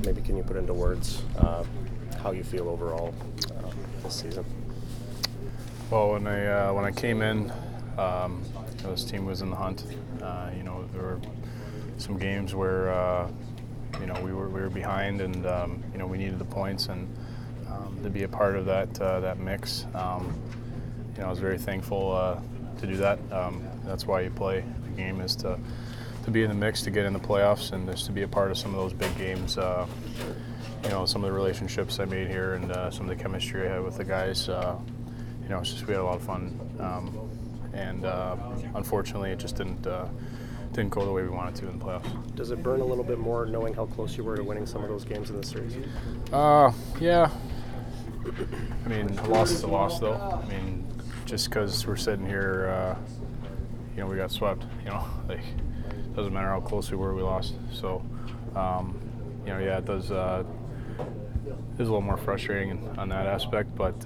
maybe can you put into words how you feel overall this season? Well, when I came in, this team was in the hunt. There were some games where we were behind, and we needed the points, and to be a part of that mix. I was very thankful to do that. That's why you play the game, is to be in the mix, to get in the playoffs, and just to be a part of some of those big games. Some of the relationships I made here, and some of the chemistry I had with the guys. It's just we had a lot of fun, and unfortunately, it just didn't go the way we wanted to in the playoffs. Does it burn a little bit more knowing how close you were to winning some of those games in the series? Yeah. I mean, a loss is a loss, though. I mean, just because we're sitting here, we got swept. It doesn't matter how close we were, we lost. So, it does. Is a little more frustrating on that aspect, but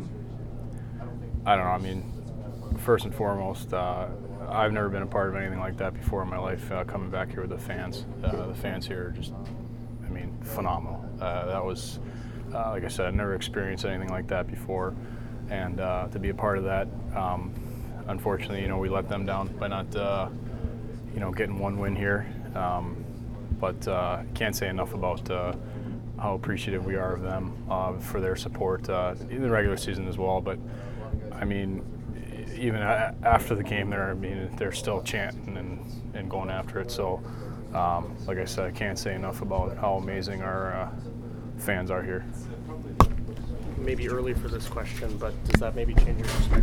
I don't know. I mean, first and foremost, I've never been a part of anything like that before in my life. Coming back here with the fans, here are just, phenomenal. That was, like I said, I've never experienced anything like that before, and to be a part of that, unfortunately, we let them down by not, getting one win here. But can't say enough about how appreciative we are of them for their support in the regular season as well. But even after the game, they're still chanting and going after it. So, like I said, I can't say enough about how amazing our fans are here. Maybe early for this question, but does that maybe change your perspective